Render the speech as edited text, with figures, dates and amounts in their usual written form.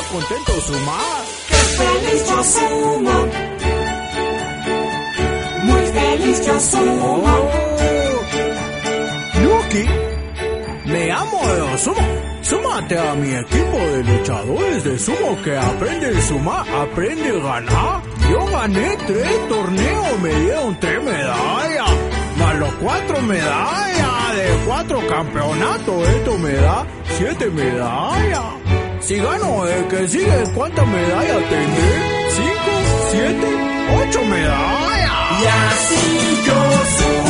contento sumar. ¡Qué feliz yo sumo! Muy feliz yo sumo. Yuki, me amo de sumo. Súmate a mi equipo de luchadores de sumo que aprende a sumar, aprende a ganar. Yo gané 3 torneos, me dieron 3 medallas, más los 4 medallas de 4 campeonatos. Esto me da 7 medallas. Si gano el que sigue, ¿cuántas medallas tendré? 5, 7, 8 medallas. Y así yo sumo.